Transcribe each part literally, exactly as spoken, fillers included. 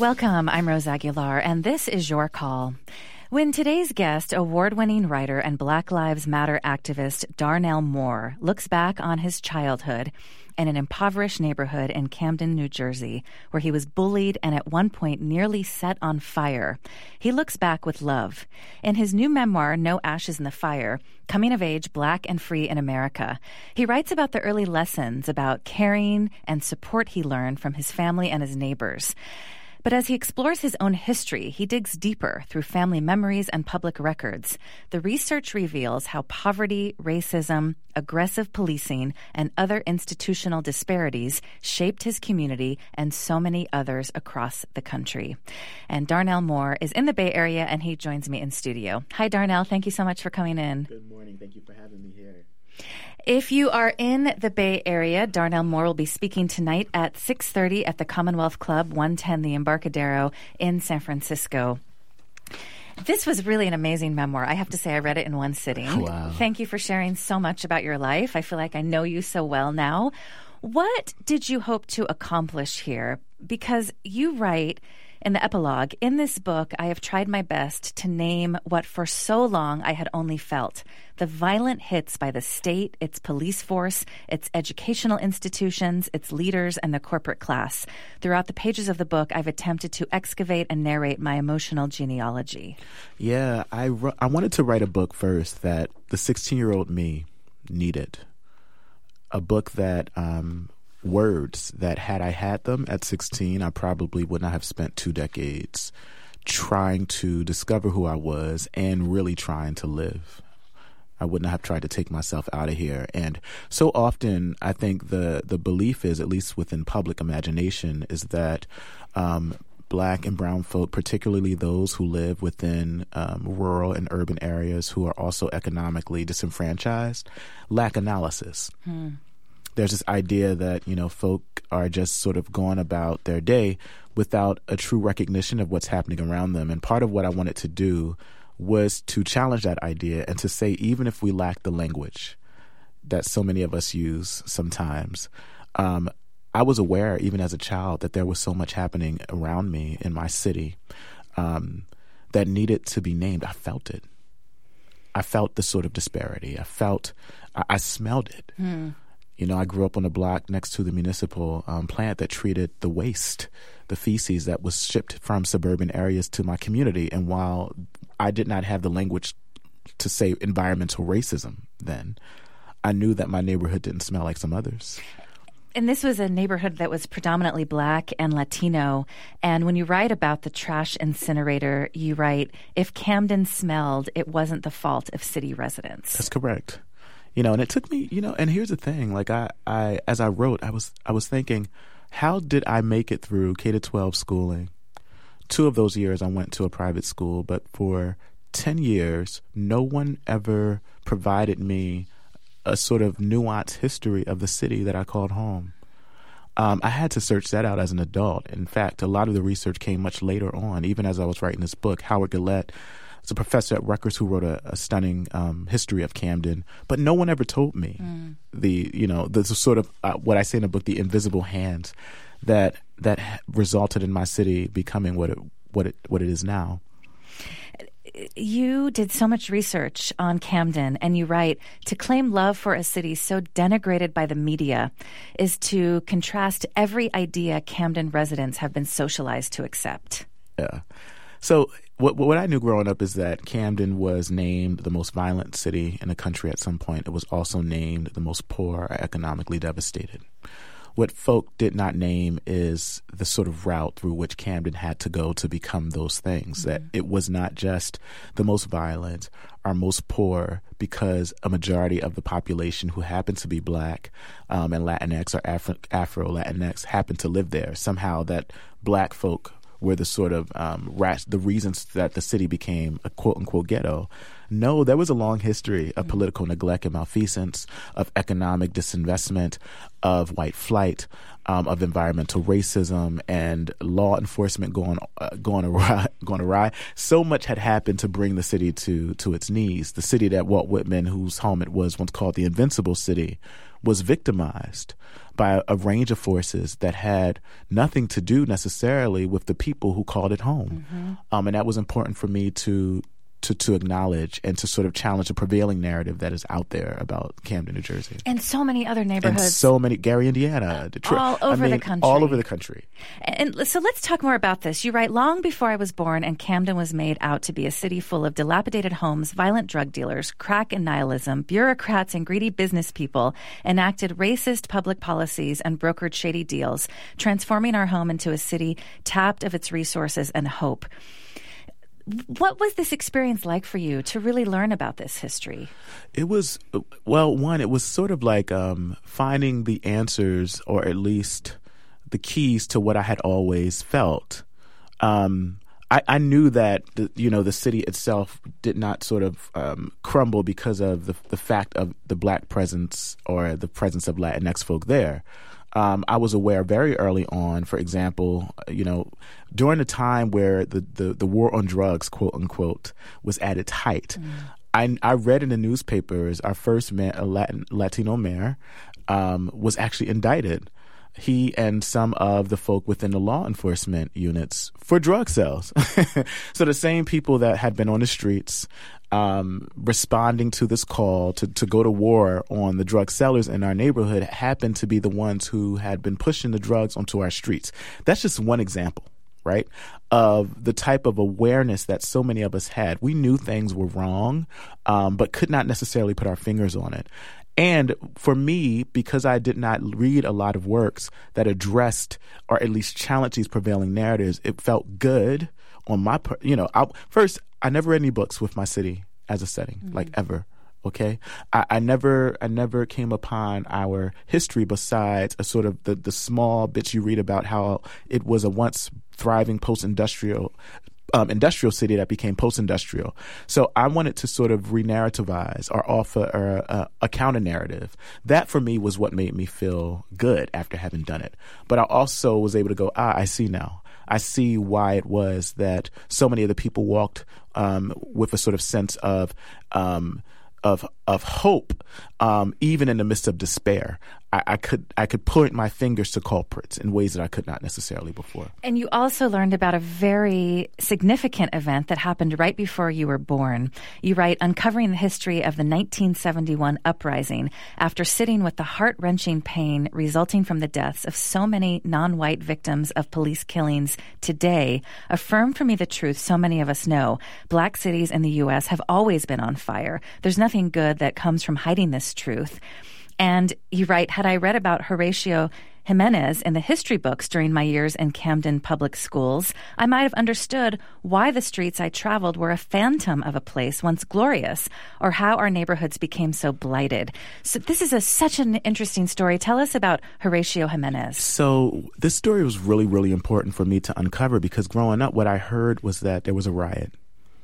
Welcome, I'm Rose Aguilar, and this is Your Call. When today's guest, award-winning writer and Black Lives Matter activist Darnell Moore, looks back on his childhood in an impoverished neighborhood in Camden, New Jersey, where he was bullied and at one point nearly set on fire, he looks back with love. In his new memoir, No Ashes in the Fire, Coming of Age, Black and Free in America, he writes about the early lessons about caring and support he learned from his family and his neighbors. But as he explores his own history, he digs deeper through family memories and public records. The research reveals how poverty, racism, aggressive policing, and other institutional disparities shaped his community and so many others across the country. And Darnell Moore is in the Bay Area, and he joins me in studio. Hi, Darnell. Thank you so much for coming in. Good morning. Thank you for having me here. If you are in the Bay Area, Darnell Moore will be speaking tonight at six thirty at the Commonwealth Club, one ten The Embarcadero in San Francisco. This was really an amazing memoir. I have to say I read it in one sitting. Wow. Thank you for sharing so much about your life. I feel like I know you so well now. What did you hope to accomplish here? Because you write in the epilogue, in this book, I have tried my best to name what for so long I had only felt. The violent hits by the state, its police force, its educational institutions, its leaders, and the corporate class. Throughout the pages of the book, I've attempted to excavate and narrate my emotional genealogy. Yeah, I, I wanted to write a book first that the sixteen-year-old me needed. A book that... Um, words that had I had them at sixteen, I probably would not have spent two decades trying to discover who I was and really trying to live. I would not have tried to take myself out of here. And so often, I think the, the belief is, at least within public imagination, is that um, Black and brown folk, particularly those who live within um, rural and urban areas who are also economically disenfranchised, lack analysis. Hmm. There's this idea that, you know, folk are just sort of going about their day without a true recognition of what's happening around them. And part of what I wanted to do was to challenge that idea and to say, even if we lack the language that so many of us use sometimes, um, I was aware, even as a child, that there was so much happening around me in my city um, that needed to be named. I felt it. I felt the sort of disparity. I felt, I, I smelled it. Hmm. You know, I grew up on a block next to the municipal um, plant that treated the waste, the feces that was shipped from suburban areas to my community. And while I did not have the language to say environmental racism then, I knew that my neighborhood didn't smell like some others. And this was a neighborhood that was predominantly Black and Latino. And when you write about the trash incinerator, you write, if Camden smelled, it wasn't the fault of city residents. That's correct. You know, and it took me, you know, and here's the thing, like I, I, as I wrote, I was, I was thinking, how did I make it through K to twelve schooling? Two of those years I went to a private school, but for ten years, no one ever provided me a sort of nuanced history of the city that I called home. Um, I had to search that out as an adult. In fact, a lot of the research came much later on, even as I was writing this book. Howard Gillette is a professor at Rutgers who wrote a, a stunning um, history of Camden, but no one ever told me mm. the, you know, the sort of uh, what I say in the book, the invisible hands that that resulted in my city becoming what it what it what it is now. You did so much research on Camden, and you write, to claim love for a city so denigrated by the media is to contrast every idea Camden residents have been socialized to accept. Yeah. So what what I knew growing up is that Camden was named the most violent city in the country at some point. It was also named the most poor or economically devastated. What folk did not name is the sort of route through which Camden had to go to become those things, mm-hmm. that it was not just the most violent or most poor because a majority of the population who happened to be Black um, and Latinx or Afro, Afro-Latinx happened to live there. Somehow that Black folk were the sort of um, ras- the reasons that the city became a quote-unquote ghetto. No, there was a long history of political neglect and malfeasance, of economic disinvestment, of white flight, um, of environmental racism, and law enforcement going uh, going awry. Going awry. So much had happened to bring the city to to its knees. The city that Walt Whitman, whose home it was, once called the Invincible City, was victimized by a, a range of forces that had nothing to do necessarily with the people who called it home. Mm-hmm. Um, and that was important for me to To, to acknowledge and to sort of challenge the prevailing narrative that is out there about Camden, New Jersey. And so many other neighborhoods. And so many, Gary, Indiana, Detroit. All over I mean, the country. All over the country. And so let's talk more about this. You write, long before I was born and Camden was made out to be a city full of dilapidated homes, violent drug dealers, crack and nihilism, bureaucrats and greedy business people enacted racist public policies and brokered shady deals, transforming our home into a city tapped of its resources and hope. What was this experience like for you to really learn about this history? It was, well, one, it was sort of like um, finding the answers or at least the keys to what I had always felt. Um, I, I knew that, the, you know, the city itself did not sort of um, crumble because of the, the fact of the Black presence or the presence of Latinx folk there. Um, I was aware very early on, for example, you know, during the time where the, the, the war on drugs, quote unquote, was at its height. Mm. I, I read in the newspapers our first man, a Latin, Latino mayor um, was actually indicted. He and some of the folk within the law enforcement units for drug sales. So the same people that had been on the streets um, responding to this call to, to go to war on the drug sellers in our neighborhood happened to be the ones who had been pushing the drugs onto our streets. That's just one example, right, of the type of awareness that so many of us had. We knew things were wrong, um, but could not necessarily put our fingers on it. And for me, because I did not read a lot of works that addressed or at least challenged these prevailing narratives, it felt good on my part. You know, I, first, I never read any books with my city as a setting, mm-hmm. like ever. Okay, I, I never, I never came upon our history besides a sort of the, the small bits you read about how it was a once thriving post-industrial Um, industrial city that became post-industrial. So I wanted to sort of re-narrativize or offer a, a counter-narrative. That for me was what made me feel good after having done it. But I also was able to go, ah, I see now. I see why it was that so many of the people walked um, with a sort of sense of um, of of hope, um, even in the midst of despair. I, I could I could point my fingers to culprits in ways that I could not necessarily before. And you also learned about a very significant event that happened right before you were born. You write, uncovering the history of the nineteen seventy-one uprising after sitting with the heart-wrenching pain resulting from the deaths of so many non-white victims of police killings today, affirmed for me the truth so many of us know. Black cities in the U S have always been on fire. There's nothing good that comes from hiding this truth. And you write, had I read about Horatio Jimenez in the history books during my years in Camden public schools, I might have understood why the streets I traveled were a phantom of a place once glorious, or how our neighborhoods became so blighted. So this is a, such an interesting story. Tell us about Horatio Jimenez. So this story was really, really important for me to uncover because growing up, what I heard was that there was a riot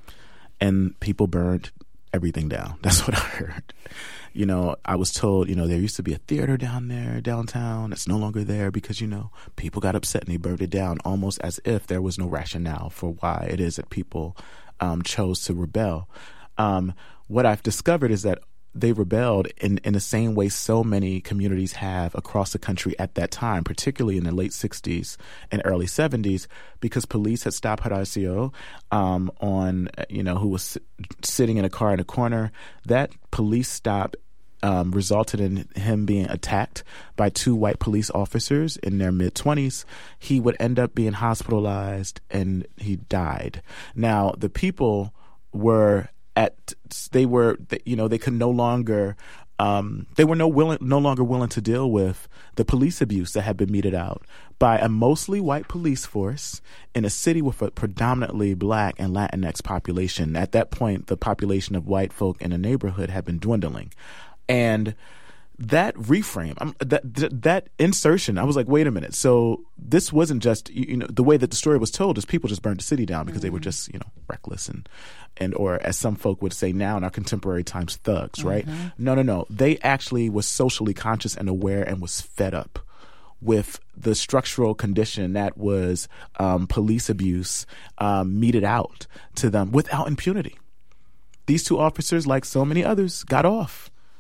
and people burned everything down. That's what I heard. You know, I was told, you know, there used to be a theater down there, downtown. It's no longer there because, you know, people got upset and they burned it down, almost as if there was no rationale for why it is that people um, chose to rebel. Um, what I've discovered is that they rebelled in, in the same way so many communities have across the country at that time, particularly in the late sixties and early seventies, because police had stopped Horacio um, on, you know, who was sitting in a car in a corner. That police stop um, resulted in him being attacked by two white police officers in their mid-twenties. He would end up being hospitalized and he died. Now, the people were At, they were, you know, they could no longer, um, they were no willing, no longer willing to deal with the police abuse that had been meted out by a mostly white police force in a city with a predominantly Black and Latinx population. At that point, the population of white folk in the neighborhood had been dwindling, and that reframe, um, that, that that insertion, I was like, wait a minute. So this wasn't just, you know, the way that the story was told is people just burned the city down because mm-hmm. they were just, you know, reckless and, and or as some folk would say now in our contemporary times, thugs, right? Mm-hmm. No, no, no. They actually was socially conscious and aware and was fed up with the structural condition that was um, police abuse um, meted out to them without impunity. These two officers, like so many others, got off.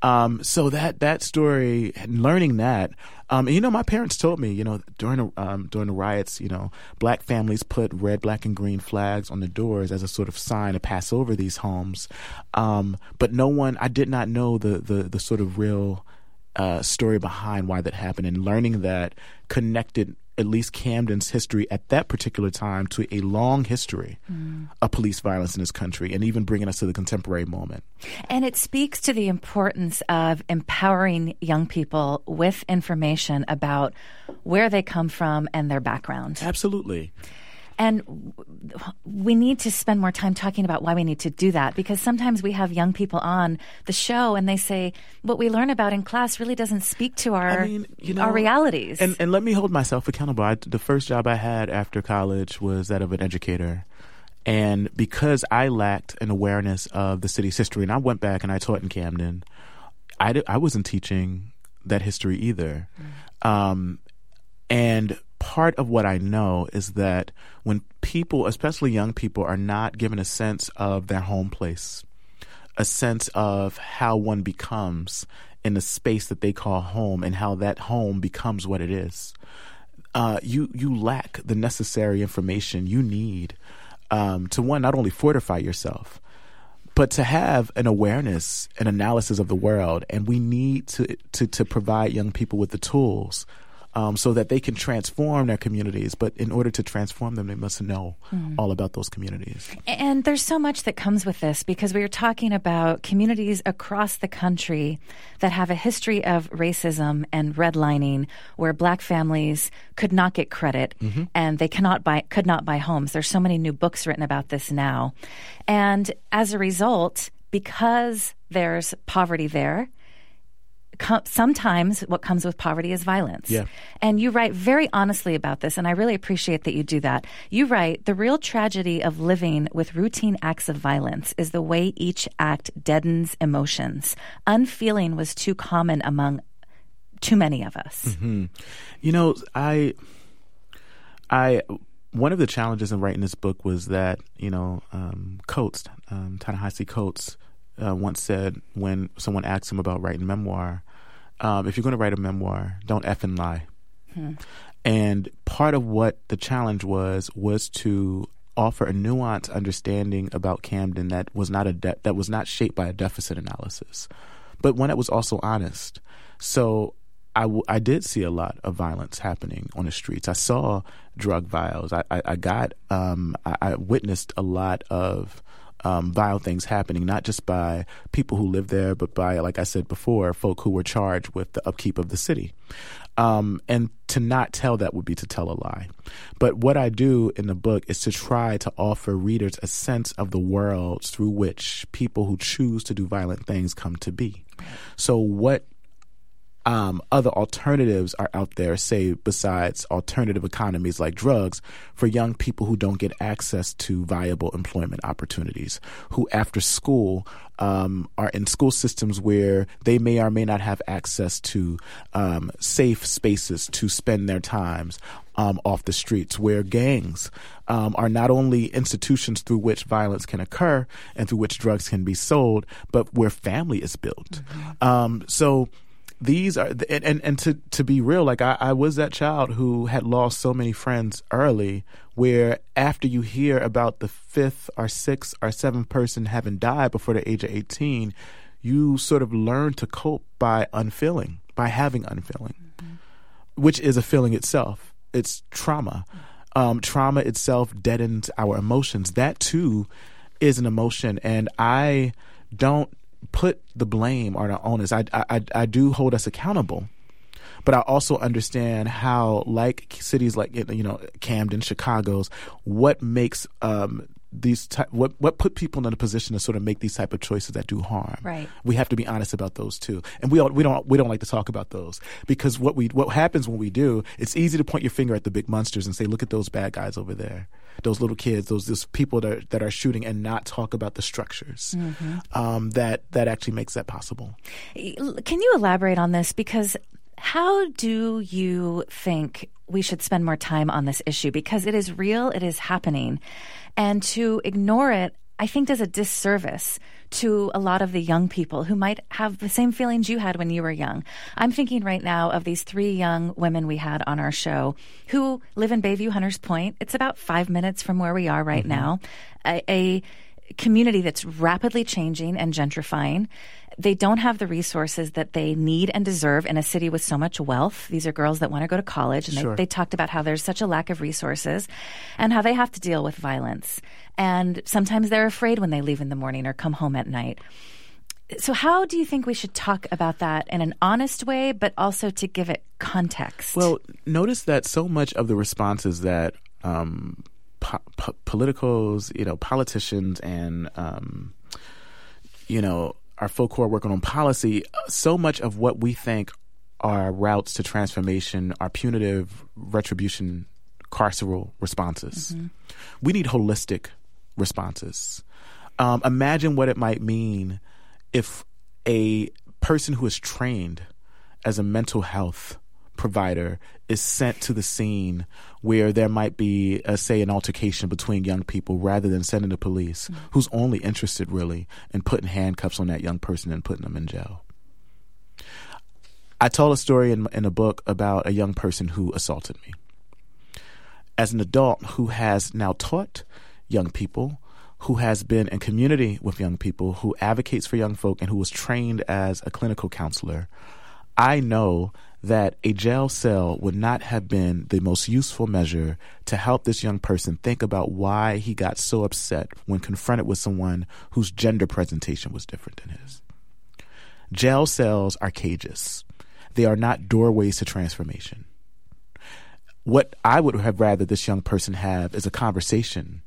Um, so that that story, and learning that, um, and, you know, my parents told me, you know, during the, um, during the riots, you know, black families put red, black, and green flags on the doors as a sort of sign to pass over these homes. Um, but no one, I did not know the the, the sort of real uh, story behind why that happened, and learning that connected at least Camden's history at that particular time to a long history mm. of police violence in this country, and even bringing us to the contemporary moment. And it speaks to the importance of empowering young people with information about where they come from and their background. Absolutely. And we need to spend more time talking about why we need to do that, because sometimes we have young people on the show and they say what we learn about in class really doesn't speak to our I mean, you know, our realities. And, and let me hold myself accountable. I, the first job I had after college was that of an educator. And because I lacked an awareness of the city's history, and I went back and I taught in Camden, I, did, I wasn't teaching that history either. Mm. Um, and part of what I know is that when people, especially young people, are not given a sense of their home place, a sense of how one becomes in the space that they call home, and how that home becomes what it is, uh, you you lack the necessary information you need um, to, one, not only fortify yourself, but to have an awareness and analysis of the world. And we need to to, to provide young people with the tools Um, so that they can transform their communities. But in order to transform them, they must know mm. all about those communities. And there's so much that comes with this, because we are talking about communities across the country that have a history of racism and redlining, where black families could not get credit mm-hmm. and they cannot buy could not buy homes. There's so many new books written about this now. And as a result, because there's poverty there, sometimes what comes with poverty is violence. Yeah. And you write very honestly about this, and I really appreciate that you do that. You write, the real tragedy of living with routine acts of violence is the way each act deadens emotions. Unfeeling was too common among too many of us. Mm-hmm. You know, I, I, one of the challenges in writing this book was that, you know, um, Coates, um, Ta-Nehisi Coates, Uh, once said, when someone asked him about writing memoir, um, if you're going to write a memoir, don't effing lie. Hmm. And part of what the challenge was was to offer a nuanced understanding about Camden that was not a de- that was not shaped by a deficit analysis, but one that was also honest. So I, w- I did see a lot of violence happening on the streets. I saw drug vials. I, I, I got um, I, I witnessed a lot of Um, vile things happening, not just by people who live there, but by, like I said before, folk who were charged with the upkeep of the city. Um, and to not tell that would be to tell a lie. But what I do in the book is to try to offer readers a sense of the worlds through which people who choose to do violent things come to be. So what Um, other alternatives are out there, say, besides alternative economies like drugs, for young people who don't get access to viable employment opportunities, who after school um, are in school systems where they may or may not have access to um, safe spaces to spend their times um, off the streets, where gangs um, are not only institutions through which violence can occur and through which drugs can be sold, but where family is built. Mm-hmm. Um, so These are, and, and, and to, to be real, like I, I was that child who had lost so many friends early, where after you hear about the fifth or sixth or seventh person having died before the age of eighteen, you sort of learn to cope by unfeeling, by having unfeeling, mm-hmm. which is a feeling itself. It's trauma. Um, trauma itself deadens our emotions. That too is an emotion. And I don't put the blame on our owners. I, I, I do hold us accountable, but I also understand how, like cities like, you know, Camden, Chicago's, what makes um, these ty- what what put people in a position to sort of make these type of choices that do harm. Right. We have to be honest about those too, and we all, we don't we don't like to talk about those, because what we what happens when we do, it's easy to point your finger at the big monsters and say, look at those bad guys over there, those little kids, those those people that are, that are shooting, and not talk about the structures mm-hmm. um, that that actually makes that possible. Can you elaborate on this? Because how do you think we should spend more time on this issue? Because it is real, it is happening. And to ignore it I think does a disservice to a lot of the young people who might have the same feelings you had when you were young. I'm thinking right now of these three young women we had on our show who live in Bayview Hunters Point. It's about five minutes from where we are right mm-hmm. now. A, a community that's rapidly changing and gentrifying. They don't have the resources that they need and deserve in a city with so much wealth. These are girls that want to go to college, and sure. they, they talked about how there's such a lack of resources and how they have to deal with violence. And sometimes they're afraid when they leave in the morning or come home at night. So how do you think we should talk about that in an honest way, but also to give it context? Well, notice that so much of the responses that um, po- po- politicals, you know, politicians and, um, you know, our folk who are working on policy, so much of what we think are routes to transformation are punitive retribution, carceral responses. Mm-hmm. We need holistic responses. Um, imagine what it might mean if a person who is trained as a mental health provider is sent to the scene where there might be, uh, say, an altercation between young people rather than sending the police, mm-hmm. who's only interested really in putting handcuffs on that young person and putting them in jail. I told a story in, in a book about a young person who assaulted me. As an adult who has now taught young people, who has been in community with young people, who advocates for young folk, and who was trained as a clinical counselor, I know that a jail cell would not have been the most useful measure to help this young person think about why he got so upset when confronted with someone whose gender presentation was different than his. Jail cells are cages. They are not doorways to transformation. What I would have rather this young person have is a conversation.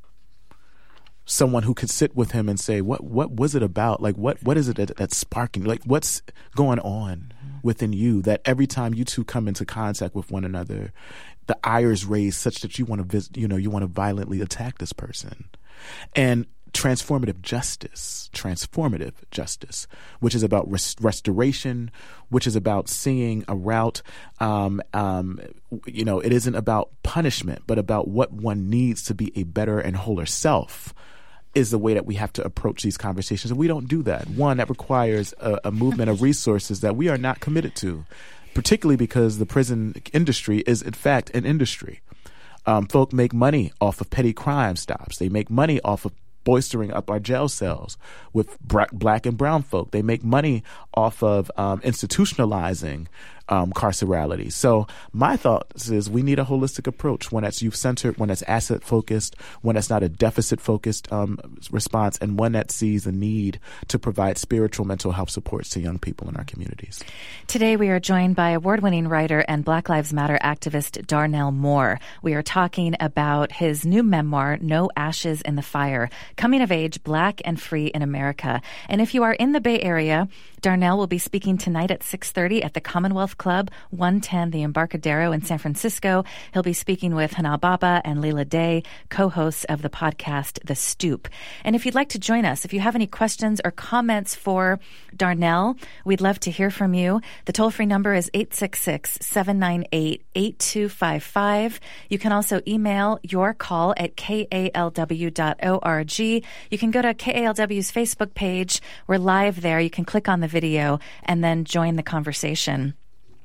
Someone who could sit with him and say, what what was it about? Like, what what is it that, that's sparking? Like, what's going on within you that every time you two come into contact with one another, the ire is raised such that you want to visit, you know, you want to violently attack this person? And transformative justice, transformative justice, which is about res- restoration, which is about seeing a route. Um, um, you know, it isn't about punishment, but about what one needs to be a better and wholer self, is the way that we have to approach these conversations. And we don't do that. One, that requires a, a movement of resources that we are not committed to, particularly because the prison industry is, in fact, an industry. Um, folk make money off of petty crime stops. They make money off of boistering up our jail cells with bra- black and brown folk. They make money off of um, institutionalizing um, carcerality. So my thought is we need a holistic approach, one that's youth-centered, one that's asset-focused, one that's not a deficit-focused um, response, and one that sees the need to provide spiritual mental health supports to young people in our communities. Today we are joined by award-winning writer and Black Lives Matter activist Darnell Moore. We are talking about his new memoir, No Ashes in the Fire, Coming of Age, Black and Free in America. And if you are in the Bay Area, Darnell will be speaking tonight at six thirty at the Commonwealth Club, one ten The Embarcadero in San Francisco. He'll be speaking with Hana Baba and Leila Day, co-hosts of the podcast The Stoop. And if you'd like to join us, if you have any questions or comments for Darnell, we'd love to hear from you. The toll-free number is eight six six, seven nine eight, eight two five five. You can also email your call at K A L W dot org. You can go to K A L W's Facebook page. We're live there. You can click on the video and then join the conversation.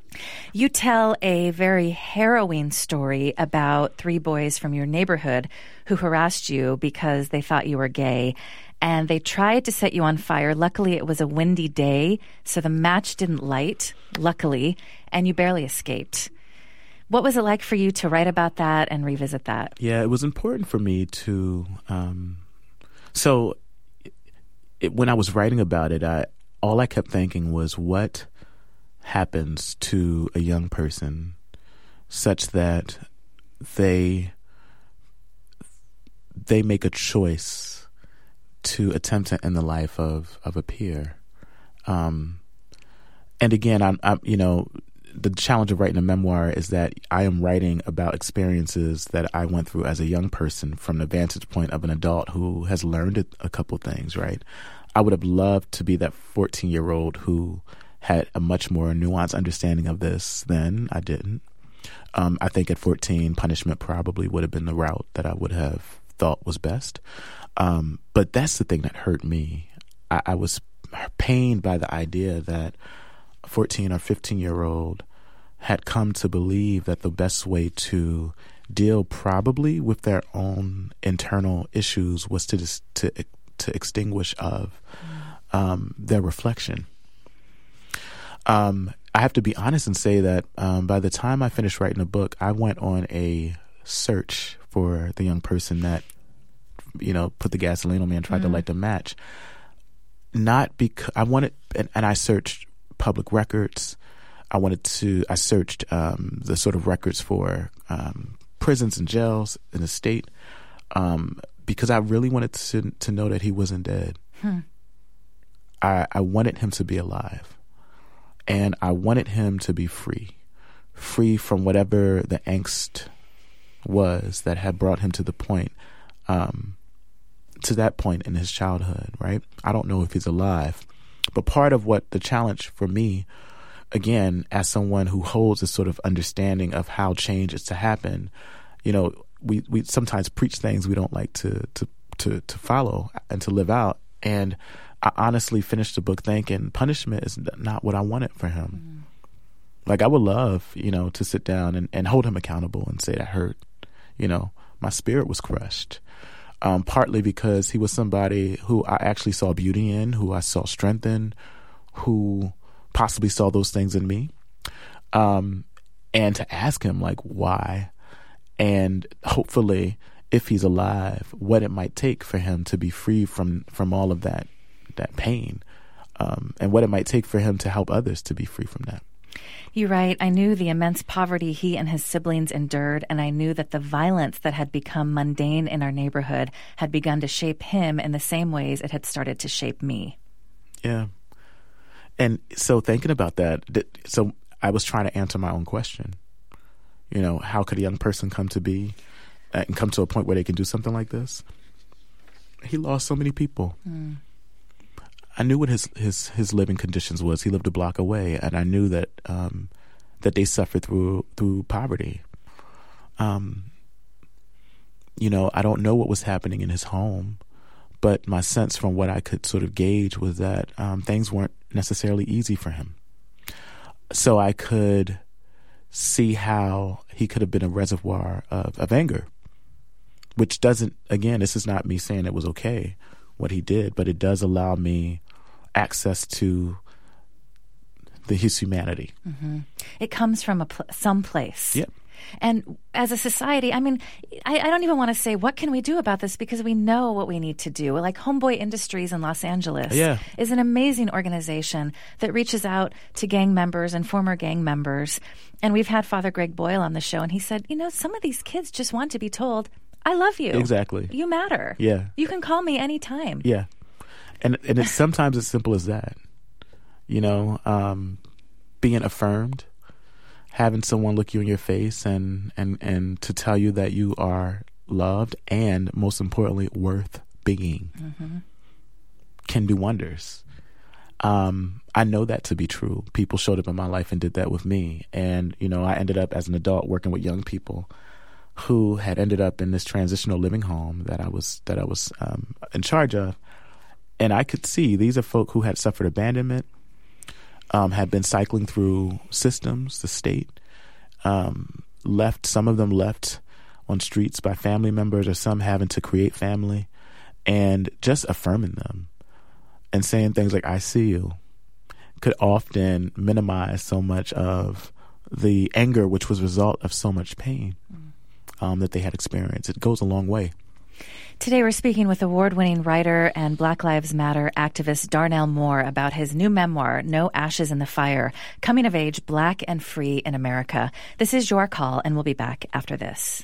You tell a very harrowing story about three boys from your neighborhood who harassed you because they thought you were gay, and they tried to set you on fire. Luckily, it was a windy day, so the match didn't light, luckily, and you barely escaped. What was it like for you to write about that and revisit that? Yeah, it was important for me to... Um, so it, when I was writing about it, I all I kept thinking was, what happens to a young person such that they they make a choice to attempt to end the life of, of a peer? Um, and again, I'm, I'm, you know, the challenge of writing a memoir is that I am writing about experiences that I went through as a young person from the vantage point of an adult who has learned a, a couple things, right? I would have loved to be that fourteen-year-old who had a much more nuanced understanding of this than I didn't. Um, I think at fourteen, punishment probably would have been the route that I would have thought was best. Um, but that's the thing that hurt me. I, I was pained by the idea that a fourteen or fifteen year old had come to believe that the best way to deal probably with their own internal issues was to dis- to to extinguish of um, their reflection. Um, I have to be honest and say that um, by the time I finished writing the book, I went on a search for the young person that, you know, put the gasoline on me and tried mm. to light the match. Not because I wanted, and, and I searched public records. I wanted to, I searched um, the sort of records for um, prisons and jails in the state um, because I really wanted to to know that he wasn't dead. Hmm. I, I wanted him to be alive. And I wanted him to be free, free from whatever the angst was that had brought him to the point, um, to that point in his childhood, right? I don't know if he's alive. But part of what the challenge for me, again, as someone who holds a sort of understanding of how change is to happen, you know, we, we sometimes preach things we don't like to, to, to, to follow and to live out. And I honestly finished the book thinking punishment is not what I wanted for him. Mm-hmm. Like I would love, you know, to sit down and, and hold him accountable and say that hurt. You know, my spirit was crushed. Um, partly because he was somebody who I actually saw beauty in, who I saw strength in, who possibly saw those things in me. Um, and to ask him like why, and hopefully if he's alive, what it might take for him to be free from, from all of that. that pain, um, and what it might take for him to help others to be free from that. You write, I knew the immense poverty he and his siblings endured, and I knew that the violence that had become mundane in our neighborhood had begun to shape him in the same ways it had started to shape me. Yeah. And so thinking about that, so I was trying to answer my own question. You know, how could a young person come to be uh, and come to a point where they can do something like this? He lost so many people. Mm. I knew what his, his, his living conditions was. He lived a block away, and I knew that um, that they suffered through through poverty. Um, you know, I don't know what was happening in his home, but my sense from what I could sort of gauge was that um, things weren't necessarily easy for him. So I could see how he could have been a reservoir of, of anger, which doesn't, again, this is not me saying it was okay what he did, but it does allow me access to the his humanity. Mm-hmm. It comes from a pl- some place. Yep. And as a society, I mean, I, I don't even want to say what can we do about this because we know what we need to do. Like Homeboy Industries in Los Angeles yeah. is an amazing organization that reaches out to gang members and former gang members. And we've had Father Greg Boyle on the show, and he said, you know, some of these kids just want to be told, I love you. Exactly. You matter. Yeah. You can call me anytime. Yeah. And and it's sometimes as simple as that. You know, um, being affirmed, having someone look you in your face and, and, and to tell you that you are loved and, most importantly, worth being mm-hmm. can do wonders. Um, I know that to be true. People showed up in my life and did that with me. And, you know, I ended up as an adult working with young people who had ended up in this transitional living home that I was that I was um, in charge of. And I could see these are folk who had suffered abandonment, um, had been cycling through systems, the state, um, left, some of them left on streets by family members or some having to create family, and just affirming them and saying things like, I see you, could often minimize so much of the anger, which was a result of so much pain um, that they had experienced. It goes a long way. Today we're speaking with award-winning writer and Black Lives Matter activist Darnell Moore about his new memoir, No Ashes in the Fire, Coming of Age, Black and Free in America. This is Your Call, and we'll be back after this.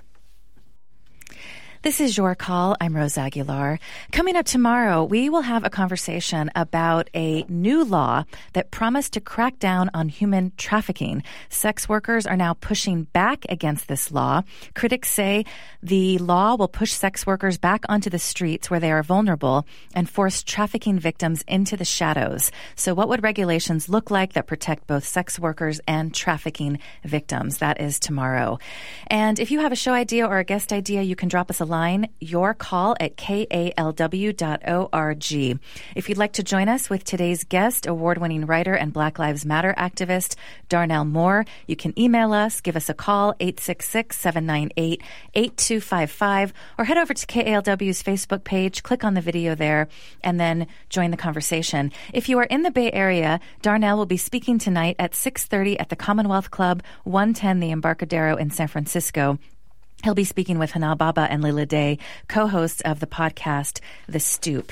This is Your Call. I'm Rose Aguilar. Coming up tomorrow, we will have a conversation about a new law that promised to crack down on human trafficking. Sex workers are now pushing back against this law. Critics say the law will push sex workers back onto the streets where they are vulnerable and force trafficking victims into the shadows. So what would regulations look like that protect both sex workers and trafficking victims? That is tomorrow. And if you have a show idea or a guest idea, you can drop us a line online, your call at K A L W dot org. If you'd like to join us with today's guest, award-winning writer and Black Lives Matter activist Darnell Moore, you can email us, give us a call, eight six six, seven nine eight, eight two five five, or head over to K A L W's Facebook page, click on the video there, and then join the conversation. If you are in the Bay Area, Darnell will be speaking tonight at six thirty at the Commonwealth Club, one ten the Embarcadero in San Francisco. He'll be speaking with Hana Baba and Lila Day, co-hosts of the podcast The Stoop.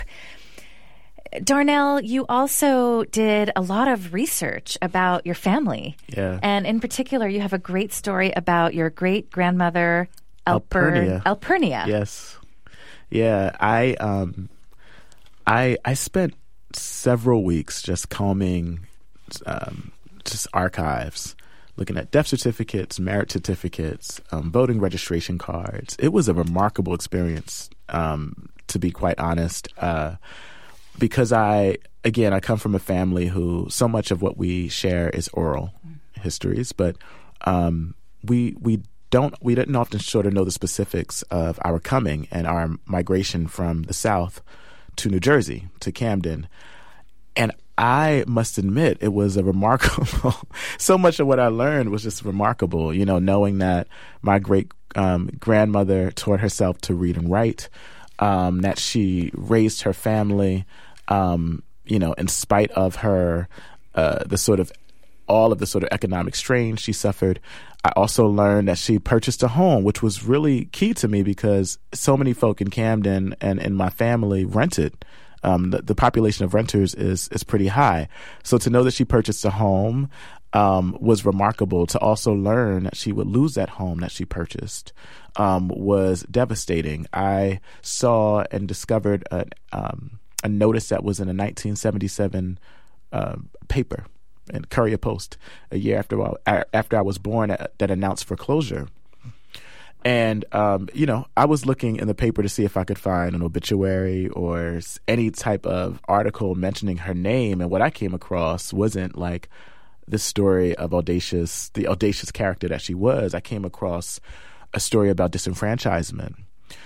Darnell, you also did a lot of research about your family. Yeah. And in particular, you have a great story about your great-grandmother, Alper- Alpernia. Alpernia. Yes. Yeah, I um I I spent several weeks just combing um, just archives, looking at death certificates, marriage certificates, um, voting registration cards. It was a remarkable experience, um, to be quite honest, uh, because I, again, I come from a family who so much of what we share is oral histories, but um, we we don't we didn't often sort of know the specifics of our coming and our migration from the South to New Jersey, to Camden. And I must admit, it was a remarkable, so much of what I learned was just remarkable, you know, knowing that my great um, grandmother taught herself to read and write, um, that she raised her family, um, you know, in spite of her, uh, the sort of, all of the sort of economic strain she suffered. I also learned that she purchased a home, which was really key to me because so many folk in Camden and in my family rented. Um, the, the population of renters is is pretty high. So to know that she purchased a home um, was remarkable. To also learn that she would lose that home that she purchased um, was devastating. I saw and discovered a, um, a notice that was in a nineteen seventy-seven uh, paper in Courier Post a year after I, after I was born uh, that announced foreclosure. And, um, you know, I was looking in the paper to see if I could find an obituary or any type of article mentioning her name. And what I came across wasn't like the story of audacious, the audacious character that she was. I came across a story about disenfranchisement.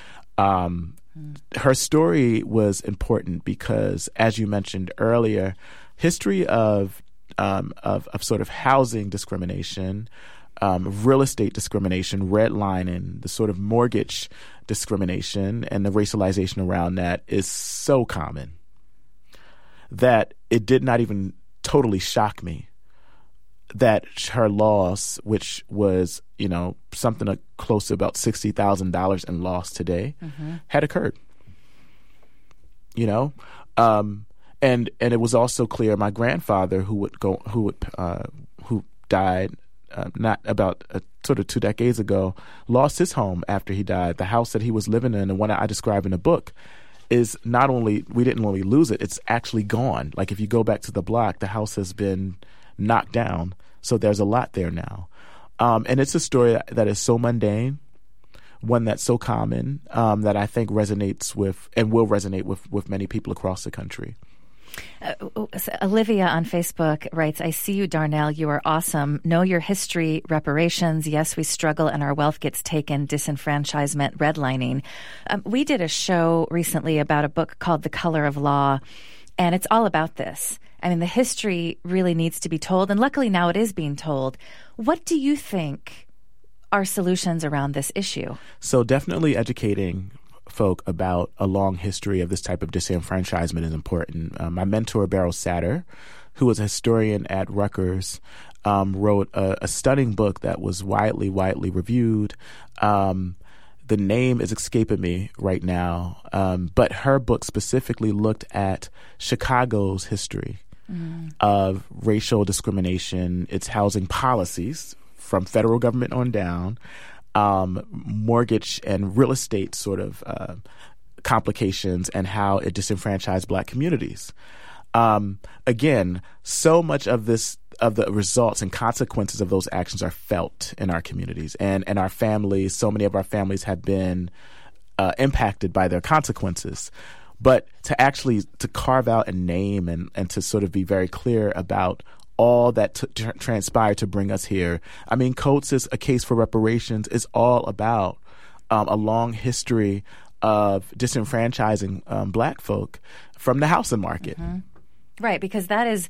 Um, mm. Her story was important because, as you mentioned earlier, history of um, of, of sort of housing discrimination, Um, real estate discrimination, redlining, the sort of mortgage discrimination and the racialization around that is so common that it did not even totally shock me that her loss, which was, you know, something close to about sixty thousand dollars in loss today, mm-hmm. had occurred. You know? Um, and and it was also clear my grandfather, who would go, who would, uh, who died Uh, not about uh, sort of two decades ago, lost his home after he died. The house that he was living in, and one I describe in the book, is not only, we didn't only lose it, it's actually gone. Like if you go back to the block, the house has been knocked down. So there's a lot there now. Um, and it's a story that, that is so mundane, one that's so common, um, that I think resonates with and will resonate with, with many people across the country. Uh, Olivia on Facebook writes, I see you, Darnell. You are awesome. Know your history, reparations. Yes, we struggle and our wealth gets taken. Disenfranchisement, redlining. Um, we did a show recently about a book called The Color of Law, and it's all about this. I mean, the history really needs to be told, and luckily now it is being told. What do you think are solutions around this issue? So definitely educating folk about a long history of this type of disenfranchisement is important. Uh, my mentor, Beryl Satter, who was a historian at Rutgers, um, wrote a, a stunning book that was widely, widely reviewed. Um, the name is escaping me right now, um, but her book specifically looked at Chicago's history mm. of racial discrimination, its housing policies from federal government on down, Um, mortgage and real estate sort of uh, complications and how it disenfranchised Black communities. Um, again, so much of this, of the results and consequences of those actions are felt in our communities and, and our families. So many of our families have been uh, impacted by their consequences. But to actually to carve out a name and, and to sort of be very clear about all that t- t- transpired to bring us here. I mean, Coates' A Case for Reparations is all about um, a long history of disenfranchising um, black folk from the housing market. Mm-hmm. Right, because that is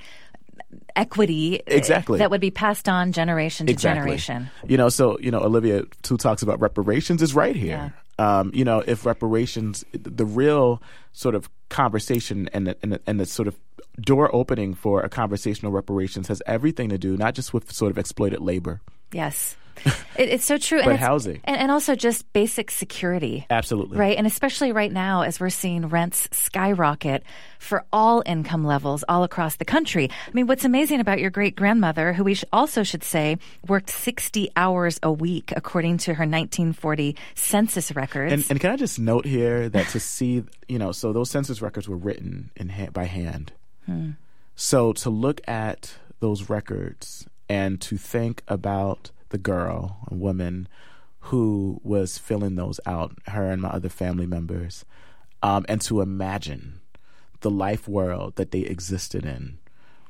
equity exactly. that would be passed on generation to exactly. generation. You know, so, you know, Olivia, who talks about reparations, is right here. Yeah. Um, you know, if reparations, the real sort of conversation and the, and, the, and the sort of door opening for a conversation of reparations has everything to do, not just with sort of exploited labor. Yes. It, it's so true. But and it's, housing. And, and also just basic security. Absolutely. Right? And especially right now as we're seeing rents skyrocket for all income levels all across the country. I mean, what's amazing about your great-grandmother, who we sh- also should say worked sixty hours a week according to her nineteen forty census records. And, and can I just note here that to see, you know, so those census records were written in ha- by hand. Hmm. So to look at those records and to think about the girl, a woman who was filling those out, her and my other family members, um, and to imagine the life world that they existed in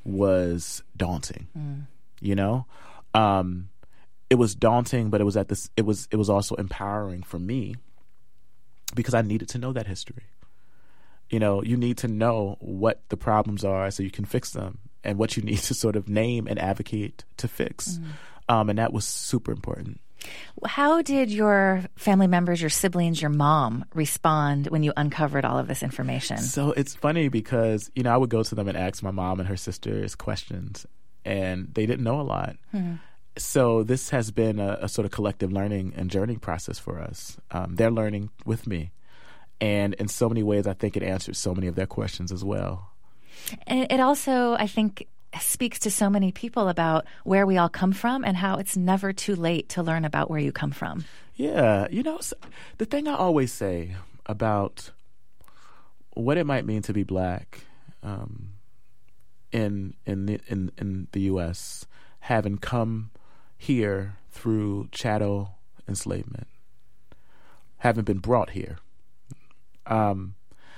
was daunting. Mm. You know, um, it was daunting, but it was at this. It was it was also empowering for me because I needed to know that history. You know, you need to know what the problems are so you can fix them, and what you need to sort of name and advocate to fix. Mm. Um, and that was super important. How did your family members, your siblings, your mom respond when you uncovered all of this information? So it's funny because, you know, I would go to them and ask my mom and her sisters questions, and they didn't know a lot. Mm-hmm. So this has been a, a sort of collective learning and journey process for us. Um, they're learning with me. And in so many ways, I think it answers so many of their questions as well. And it also, I think, speaks to so many people about where we all come from and how it's never too late to learn about where you come from. Yeah. You know, the thing I always say about what it might mean to be black um, in in the, in in the U S, having come here through chattel enslavement, having been brought here, um,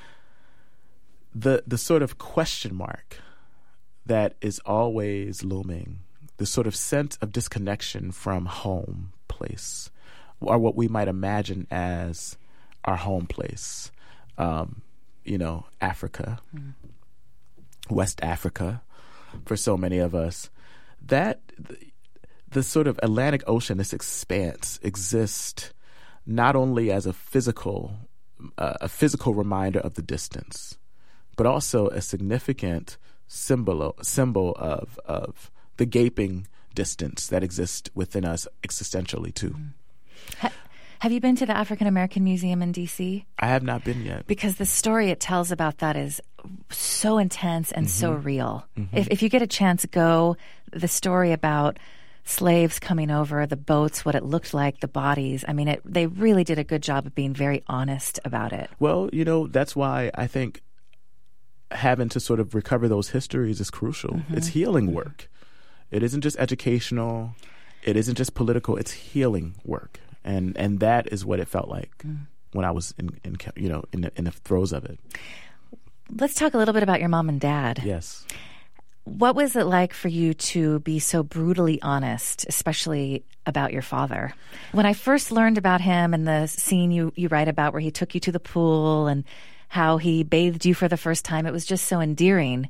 the the sort of question mark that is always looming, the sort of sense of disconnection from home place, or what we might imagine as our home place. Um, you know, Africa, mm. West Africa, for so many of us. That the, the sort of Atlantic Ocean, this expanse, exists not only as a physical, uh, a physical reminder of the distance, but also a significant symbol symbol of of the gaping distance that exists within us existentially too. Ha- have you been to the African American Museum in D C? I have not been yet. Because the story it tells about that is so intense and mm-hmm. so real. Mm-hmm. If if you get a chance, go. The story about slaves coming over, the boats, what it looked like, the bodies. I mean, it, they really did a good job of being very honest about it. Well, you know, that's why I think having to sort of recover those histories is crucial. Mm-hmm. It's healing work. It isn't just educational. It isn't just political. It's healing work, and and that is what it felt like mm. when I was in, in you know in the, in the throes of it. Let's talk a little bit about your mom and dad. Yes. What was it like for you to be so brutally honest, especially about your father? When I first learned about him and the scene you you write about where he took you to the pool and how he bathed you for the first time, it was just so endearing.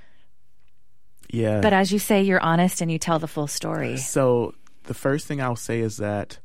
Yeah. But as you say, you're honest and you tell the full story. So the first thing I'll say is that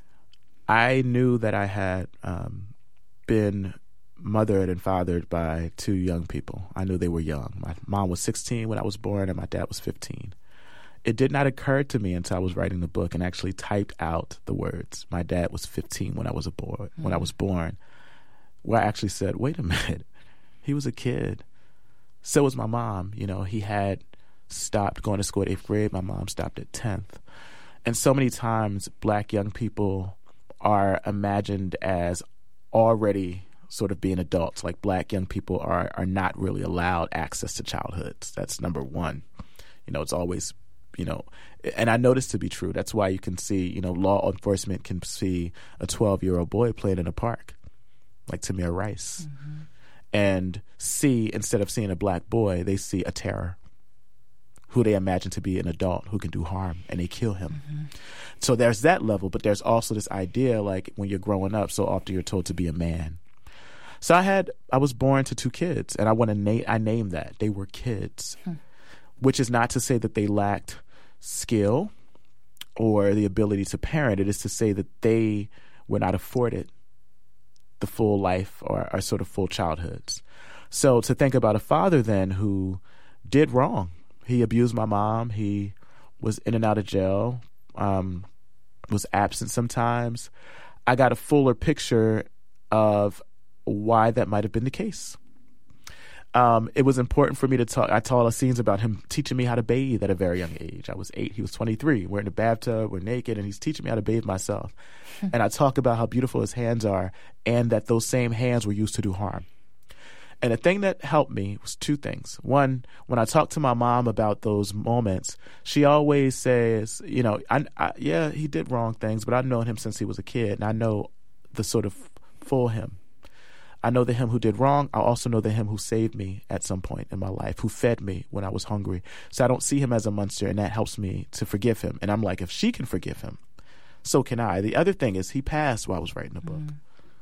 I knew that I had um, been mothered and fathered by two young people. I knew they were young. My mom was sixteen when I was born, and my dad was fifteen. It did not occur to me until I was writing the book and actually typed out the words. My dad was fifteen when I was a boy, mm-hmm. when I was born. Where I actually said, wait a minute, he was a kid. So was my mom. You know, he had stopped going to school at eighth grade. My mom stopped at tenth. And so many times black young people are imagined as already sort of being adults. Like black young people are, are not really allowed access to childhoods. That's number one. You know, it's always, you know, and I know this to be true. That's why you can see, you know, law enforcement can see a twelve-year-old boy playing in a park, like Tamir Rice, mm-hmm. and see, instead of seeing a black boy, they see a terror. who they imagine to be an adult who can do harm, and they kill him. Mm-hmm. So there's that level, but there's also this idea, like when you're growing up, so often you're told to be a man. So I had, I was born to two kids, and I want to name, I named that. They were kids, hmm. which is not to say that they lacked skill or the ability to parent. It is to say that they were not afforded the full life or, or sort of full childhoods. So to think about a father then who did wrong. He abused my mom. He was in and out of jail, um, was absent sometimes. I got a fuller picture of why that might have been the case. Um, it was important for me to talk. I taught scenes about him teaching me how to bathe at a very young age. I was eight. He was twenty-three. We're in the bathtub. We're naked. And he's teaching me how to bathe myself. And I talk about how beautiful his hands are and that those same hands were used to do harm. And the thing that helped me was two things. One, when I talk to my mom about those moments, she always says, you know, I, I, yeah, he did wrong things, but I've known him since he was a kid, and I know the sort of full him. I know the him who did wrong. I also know the him who saved me at some point in my life, who fed me when I was hungry. So I don't see him as a monster, and that helps me to forgive him. And I'm like, if she can forgive him, so can I. The other thing is he passed while I was writing the book. Mm.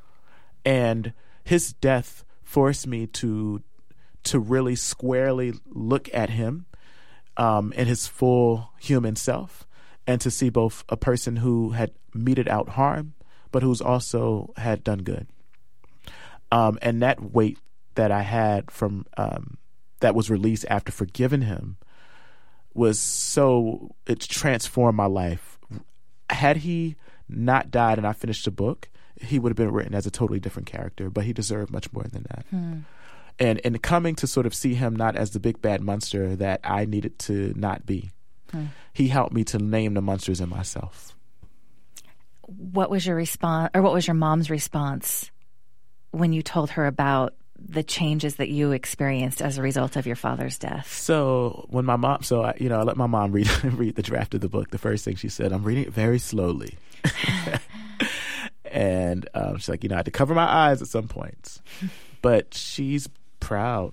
And his death forced me to to really squarely look at him um, in his full human self, and to see both a person who had meted out harm, but who's also had done good. Um, and that weight that I had from um, that was released after forgiving him was so, it transformed my life. Had he not died and I finished the book, he would have been written as a totally different character, but he deserved much more than that. Hmm. And and coming to sort of see him not as the big bad monster that I needed to not be, hmm. he helped me to name the monsters in myself. What was your response, or what was your mom's response when you told her about the changes that you experienced as a result of your father's death? So when my mom, so I, you know, I let my mom read read the draft of the book. The first thing she said, I'm reading it very slowly. And um, she's like, you know, I had to cover my eyes at some points. But she's proud.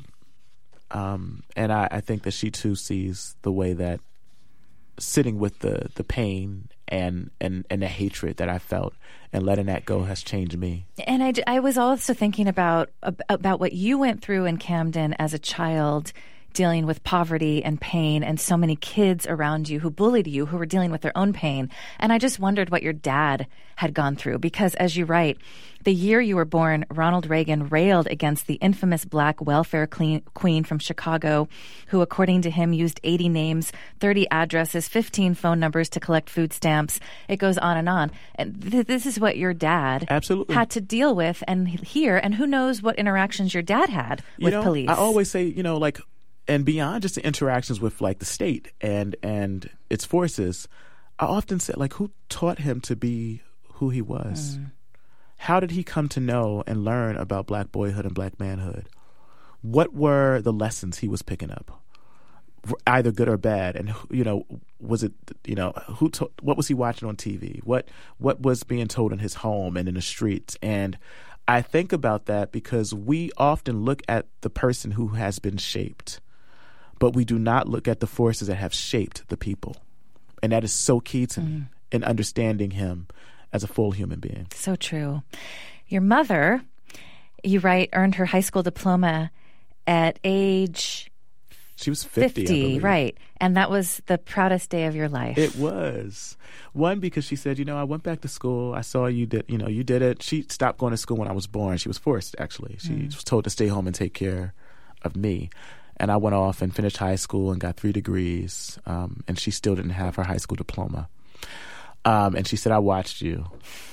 Um, and I, I think that she, too, sees the way that sitting with the, the pain and, and, and the hatred that I felt and letting that go has changed me. And I, I was also thinking about, about what you went through in Camden as a child, dealing with poverty and pain, and so many kids around you who bullied you, who were dealing with their own pain. And I just wondered what your dad had gone through, because as you write, the year you were born, Ronald Reagan railed against the infamous black welfare queen from Chicago, who, according to him, used eighty names, thirty addresses, fifteen phone numbers to collect food stamps. It goes on and on. And th- this is what your dad Absolutely. had to deal with and hear. And who knows what interactions your dad had with you know, police. I always say, you know, like, and beyond just the interactions with like the state and and its forces, I often say, like, who taught him to be who he was? Mm. How did he come to know and learn about black boyhood and black manhood? What were the lessons he was picking up, either good or bad? And, you know, was it, you know, who to, what was he watching on T V? What what was being told in his home and in the streets? And I think about that because we often look at the person who has been shaped, but we do not look at the forces that have shaped the people. And that is so key to mm. me in understanding him as a full human being. So true. Your mother, you write, earned her high school diploma at age... She was fifty, fifty, right. And that was the proudest day of your life. It was. One, because she said, you know, I went back to school. I saw you did, you know, you did it. She stopped going to school when I was born. She was forced, actually. She mm. was told to stay home and take care of me. And I went off and finished high school and got three degrees. Um, and she still didn't have her high school diploma. Um, and she said, I watched you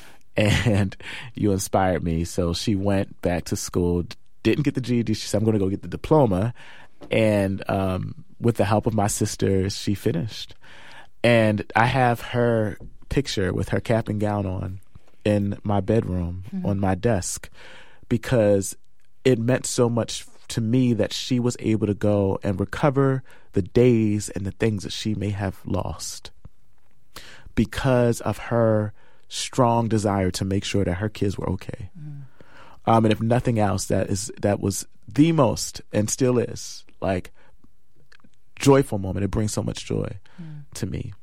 and you inspired me. So she went back to school, didn't get the G E D. She said, I'm going to go get the diploma. And um, with the help of my sisters, she finished. And I have her picture with her cap and gown on in my bedroom, mm-hmm. on my desk, because it meant so much to me that she was able to go and recover the days and the things that she may have lost because of her strong desire to make sure that her kids were okay. Mm. Um, and if nothing else, that is that was the most, and still is, like, joyful moment. It brings so much joy mm. to me.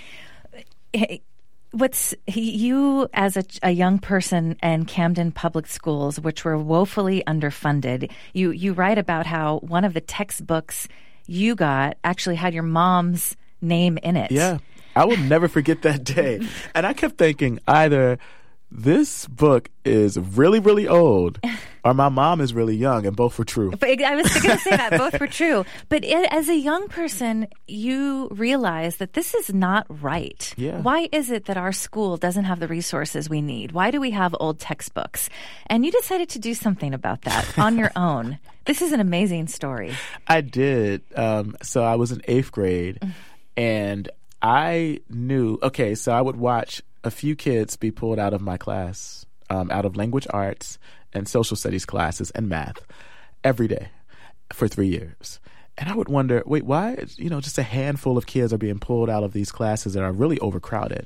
What's you as a, a young person in Camden Public Schools, which were woefully underfunded, you, you write about how one of the textbooks you got actually had your mom's name in it. Yeah. I will never forget that day. And I kept thinking either this book is really, really old or my mom is really young, and both were true. But I was going to say that. Both were true. But it, as a young person, you realize that this is not right. Yeah. Why is it that our school doesn't have the resources we need? Why do we have old textbooks? And you decided to do something about that on your own. This is an amazing story. I did. Um, so I was in eighth grade, and I knew, okay, so I would watch a few kids be pulled out of my class, um, out of language arts and social studies classes and math every day for three years. And I would wonder, wait, why, you know, just a handful of kids are being pulled out of these classes that are really overcrowded.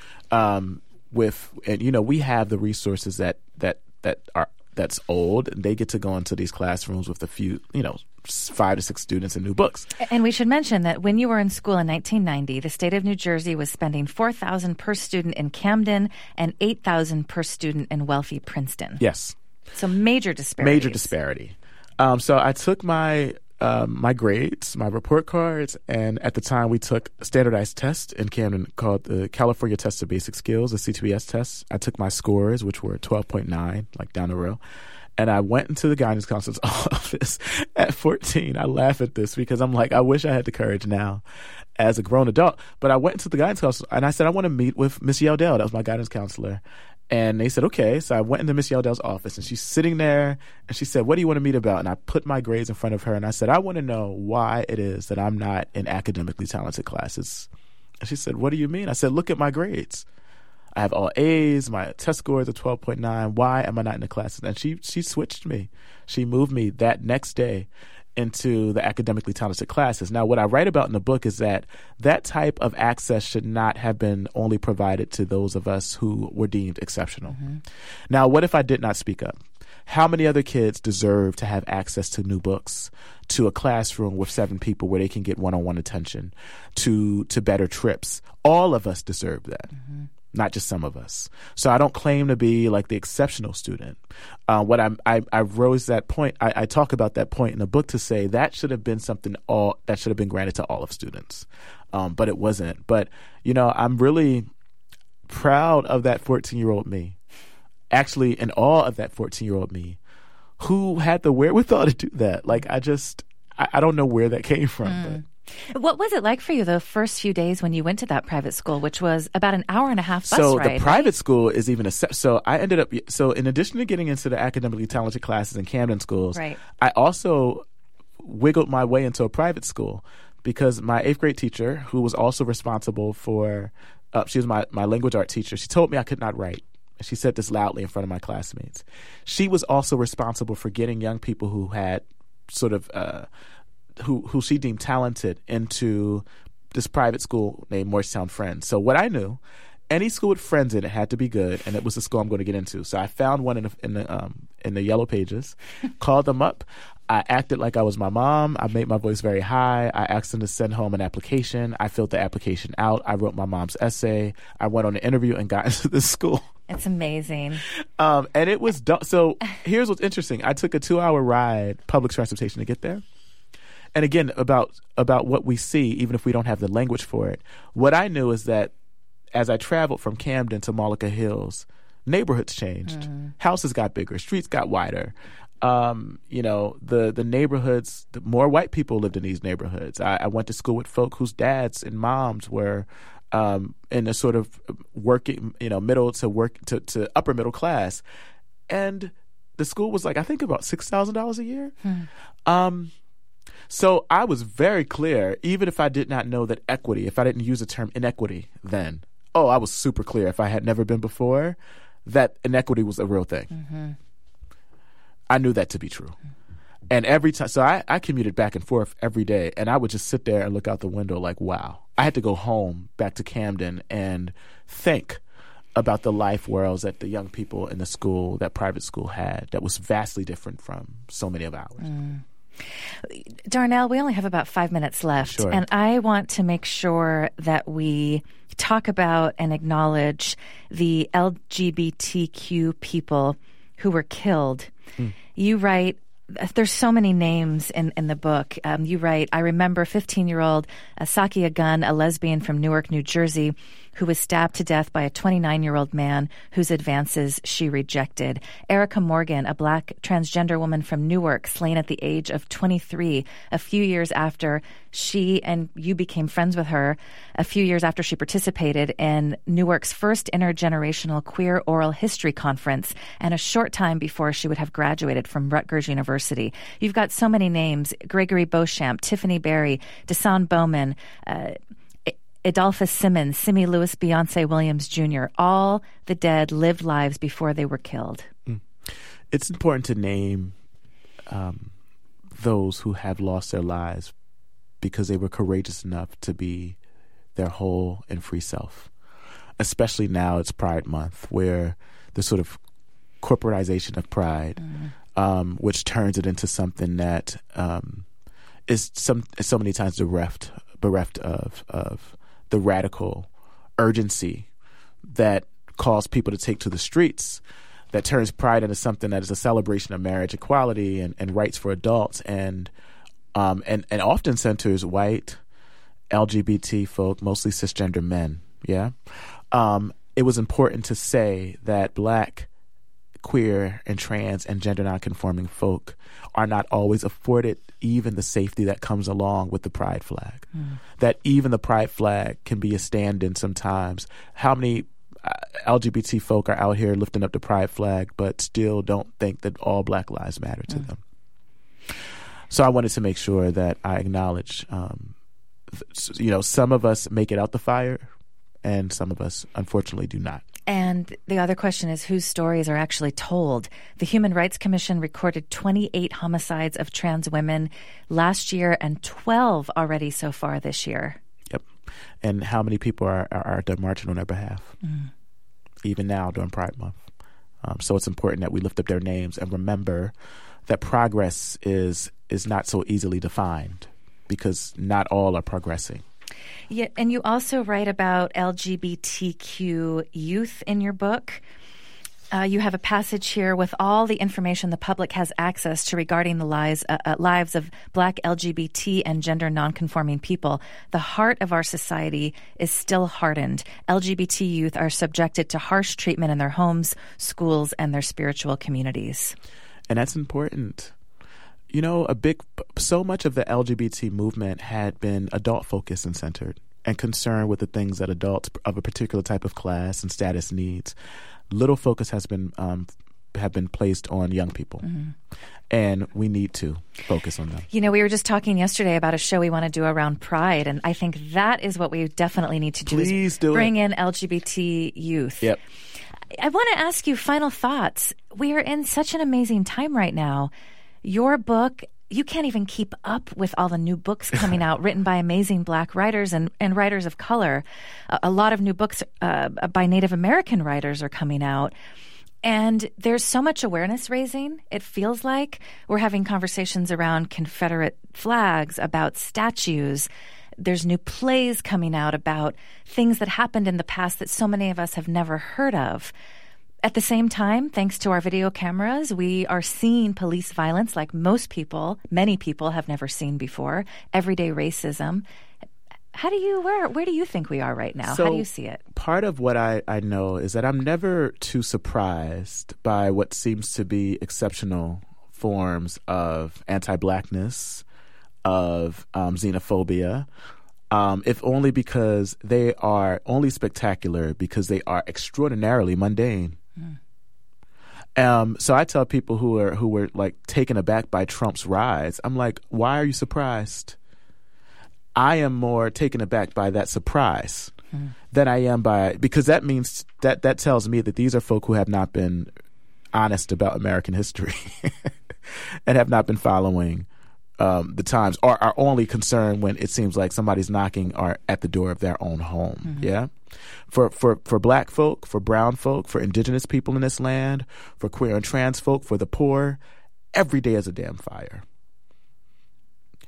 Um, with, and, you know, we have the resources that, that, that are, that's old, and they get to go into these classrooms with a few, you know, five to six students and new books. And we should mention that when you were in school in nineteen ninety, the state of New Jersey was spending four thousand dollars per student in Camden and eight thousand dollars per student in wealthy Princeton. Yes. So major disparity. Major disparity. Um, so I took my um, my grades, my report cards, and at the time we took a standardized test in Camden called the California Test of Basic Skills, the C T B S test. I took my scores, which were twelve point nine, like down the row. And I went into the guidance counselor's office at fourteen. I laugh at this because I'm like, I wish I had the courage now as a grown adult. But I went into the guidance counselor and I said, I want to meet with Miss Yeldell. That was my guidance counselor. And they said, okay. So I went into Miss Yeldell's office and she's sitting there and she said, what do you want to meet about? And I put my grades in front of her and I said, I want to know why it is that I'm not in academically talented classes. And she said, what do you mean? I said, look at my grades. I have all A's. My test scores are twelve point nine. Why am I not in the classes? And she she switched me. She moved me that next day into the academically talented classes. Now, what I write about in the book is that that type of access should not have been only provided to those of us who were deemed exceptional. Mm-hmm. Now, what if I did not speak up? How many other kids deserve to have access to new books, to a classroom with seven people where they can get one-on-one attention, to to better trips? All of us deserve that. Mm-hmm. Not just some of us. So I don't claim to be like the exceptional student. Uh, what I'm, I, I rose that point. I, I talk about that point in the book to say that should have been something all that should have been granted to all of students, um, but it wasn't. But you know, I'm really proud of that fourteen-year-old me. Actually, in awe of that fourteen-year-old me, who had the wherewithal to do that. Like I just, I, I don't know where that came from, mm. but. What was it like for you the first few days when you went to that private school, which was about an hour and a half bus so ride? So the private right? school is even a so I ended up so in addition to getting into the academically talented classes in Camden schools, right. I also wiggled my way into a private school because my eighth grade teacher, who was also responsible for, uh, she was my, my language art teacher. She told me I could not write. She said this loudly in front of my classmates. She was also responsible for getting young people who had sort of uh, who who she deemed talented into this private school named Morristown Friends. So what I knew, any school with friends in it had to be good, and it was the school I'm going to get into. So I found one in the in the, um, in the yellow pages, called them up. I acted like I was my mom. I made my voice very high. I asked them to send home an application. I filled the application out. I wrote my mom's essay. I went on an interview and got into this school. It's amazing. Um, and it was du- so. Here's what's interesting. I took a two-hour ride, public transportation, to get there. And again, about about what we see, even if we don't have the language for it, what I knew is that as I traveled from Camden to Mullica Hills, neighborhoods changed. Mm. Houses got bigger. Streets got wider. Um, you know, the the neighborhoods, the more white people lived in these neighborhoods. I, I went to school with folk whose dads and moms were um, in a sort of working, you know, middle to work to, to upper middle class. And the school was like, I think about six thousand dollars a year. Hmm. Um So I was very clear, even if I did not know that equity, if I didn't use the term inequity then, oh, I was super clear if I had never been before, that inequity was a real thing. Mm-hmm. I knew that to be true. Mm-hmm. And every time, so I, I commuted back and forth every day, and I would just sit there and look out the window like, wow. I had to go home back to Camden and think about the life worlds that the young people in the school, that private school had, that was vastly different from so many of ours. Mm. Darnell, we only have about five minutes left, Sure. and I want to make sure that we talk about and acknowledge the L G B T Q people who were killed. Mm. You write, there's so many names in, in the book. Um, you write, I remember fifteen-year-old Sakia Gunn, a lesbian from Newark, New Jersey, who was stabbed to death by a twenty-nine-year-old man whose advances she rejected. Erica Morgan, a black transgender woman from Newark, slain at the age of twenty-three, a few years after she and you became friends with her, a few years after she participated in Newark's first intergenerational queer oral history conference, and a short time before she would have graduated from Rutgers University. You've got so many names: Gregory Beauchamp, Tiffany Berry, Desan Bowman, uh, Adolphus Simmons, Simi Lewis, Beyonce Williams Junior All the dead lived lives before they were killed. Mm. It's important to name um, those who have lost their lives because they were courageous enough to be their whole and free self. Especially now it's Pride Month, where the sort of corporatization of pride, mm. um, which turns it into something that um, is some so many times bereft, bereft of of the radical urgency that calls people to take to the streets, that turns pride into something that is a celebration of marriage equality and, and rights for adults, and um, and and often centers white L G B T folk, mostly cisgender men. Yeah, um, it was important to say that Black, queer, and trans and gender nonconforming folk are not always afforded even the safety that comes along with the pride flag. Mm. That even the pride flag can be a stand-in sometimes. How many uh, L G B T folk are out here lifting up the pride flag but still don't think that all Black lives matter to mm. them? So I wanted to make sure that I acknowledge, um, th- you know, some of us make it out the fire and some of us, unfortunately, do not. And the other question is whose stories are actually told. The Human Rights Commission recorded twenty-eight homicides of trans women last year and twelve already so far this year. Yep. And how many people are, are, are marching on their behalf, mm. even now during Pride Month. Um, so it's important that we lift up their names and remember that progress is is not so easily defined because not all are progressing. Yeah, and you also write about L G B T Q youth in your book. Uh, you have a passage here with all the information the public has access to regarding the lives, uh, uh, lives of Black L G B T and gender nonconforming people. The heart of our society is still hardened. L G B T youth are subjected to harsh treatment in their homes, schools, and their spiritual communities. And that's important. You know, a big, so much of the L G B T movement had been adult focused and centered and concerned with the things that adults of a particular type of class and status needs. Little focus has been um, have been placed on young people, mm-hmm. and we need to focus on them. You know, we were just talking yesterday about a show we want to do around Pride, and I think that is what we definitely need to do. Please is do bring it. in L G B T youth. Yep. I want to ask you final thoughts. We are in such an amazing time right now. Your book, you can't even keep up with all the new books coming out written by amazing Black writers and, and writers of color. A, a lot of new books uh, by Native American writers are coming out. And there's so much awareness raising. It feels like we're having conversations around Confederate flags, about statues. There's new plays coming out about things that happened in the past that so many of us have never heard of. At the same time, thanks to our video cameras, we are seeing police violence like most people, many people have never seen before, everyday racism. How do you, where, where do you think we are right now? So How do you see it? Part of what I, I know is that I'm never too surprised by what seems to be exceptional forms of anti-Blackness, of um, xenophobia, um, if only because they are only spectacular because they are extraordinarily mundane. Mm. Um, so I tell people who are who were like taken aback by Trump's rise, I'm like, why are you surprised? I am more taken aback by that surprise mm. than I am by, because that means that that tells me that these are folk who have not been honest about American history and have not been following um, the times, or are only concerned when it seems like somebody's knocking or at the door of their own home. Mm-hmm. Yeah. For, for, for Black folk, for brown folk, for indigenous people in this land, for queer and trans folk, for the poor, every day is a damn fire.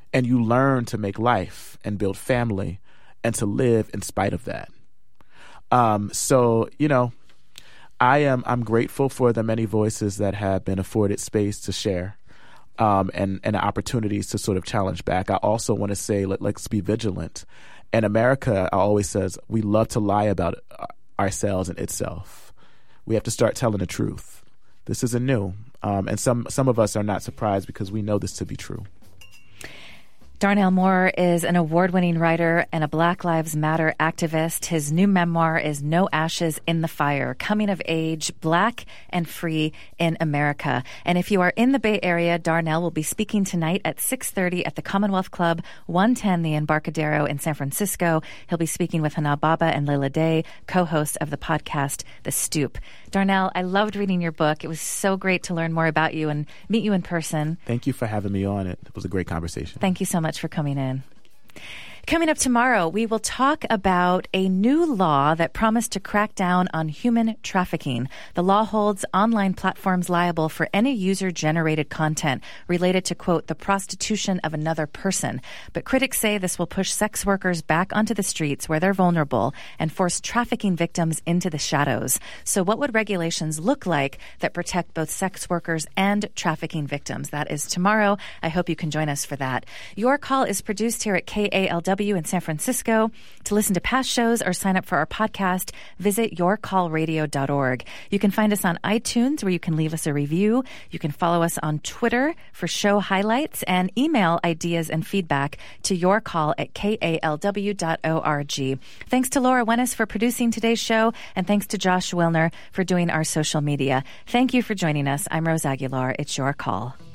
And you learn to make life and build family and to live in spite of that. Um, so, you know, I am I'm grateful for the many voices that have been afforded space to share um, and, and opportunities to sort of challenge back. I also want to say, let, let's be vigilant. In America, I always says, we love to lie about ourselves and itself. We have to start telling the truth. This isn't new. Um, and some, some of us are not surprised because we know this to be true. Darnell Moore is an award-winning writer and a Black Lives Matter activist. His new memoir is No Ashes in the Fire, Coming of Age, Black and Free in America. And if you are in the Bay Area, Darnell will be speaking tonight at six thirty at the Commonwealth Club, one ten The Embarcadero in San Francisco. He'll be speaking with Hana Baba and Leila Day, co-hosts of the podcast, The Stoop. Darnell, I loved reading your book. It was so great to learn more about you and meet you in person. Thank you for having me on. It It was a great conversation. Thank you so much for coming in. Coming up tomorrow, we will talk about a new law that promised to crack down on human trafficking. The law holds online platforms liable for any user-generated content related to, quote, the prostitution of another person. But critics say this will push sex workers back onto the streets where they're vulnerable and force trafficking victims into the shadows. So what would regulations look like that protect both sex workers and trafficking victims? That is tomorrow. I hope you can join us for that. Your Call is produced here at K A L W in San Francisco. To listen to past shows or sign up for our podcast, visit your call radio dot org. You can find us on iTunes, where you can leave us a review. You can follow us on Twitter for show highlights and email ideas and feedback to yourcall at K A L W dot org. Thanks to Laura Wennis for producing today's show, and thanks to Josh Wilner for doing our social media. Thank you for joining us. I'm Rose Aguilar. It's Your Call.